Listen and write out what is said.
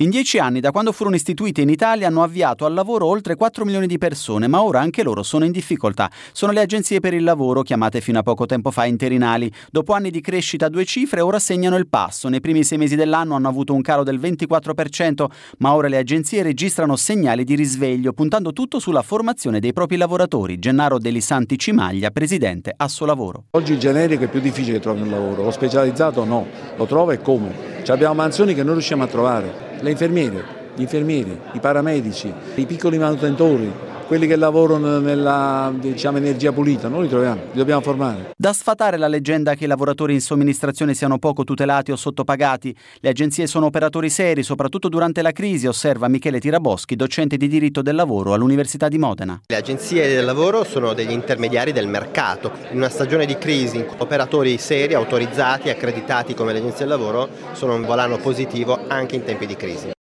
In 10 anni, da quando furono istituite in Italia, hanno avviato al lavoro oltre 4 milioni di persone, ma ora anche loro sono in difficoltà. Sono le agenzie per il lavoro, chiamate fino a poco tempo fa interinali. Dopo anni di crescita a 2 cifre, ora segnano il passo. Nei primi 6 mesi dell'anno hanno avuto un calo del 24%, ma ora le agenzie registrano segnali di risveglio, puntando tutto sulla formazione dei propri lavoratori. Gennaro Delisanti Cimaglia, presidente Assolavoro. Oggi il generico è più difficile che trovi un lavoro, lo specializzato no, lo trova e come? Abbiamo mansioni che non riusciamo a trovare. Le infermiere, gli infermieri, i paramedici, i piccoli manutentori, quelli che lavorano nella energia pulita, non li troviamo, li dobbiamo formare. Da sfatare la leggenda che i lavoratori in somministrazione siano poco tutelati o sottopagati. Le agenzie sono operatori seri, soprattutto durante la crisi, osserva Michele Tiraboschi, docente di diritto del lavoro all'Università di Modena. Le agenzie del lavoro sono degli intermediari del mercato. In una stagione di crisi, operatori seri, autorizzati, accreditati come le agenzie del lavoro sono un volano positivo anche in tempi di crisi.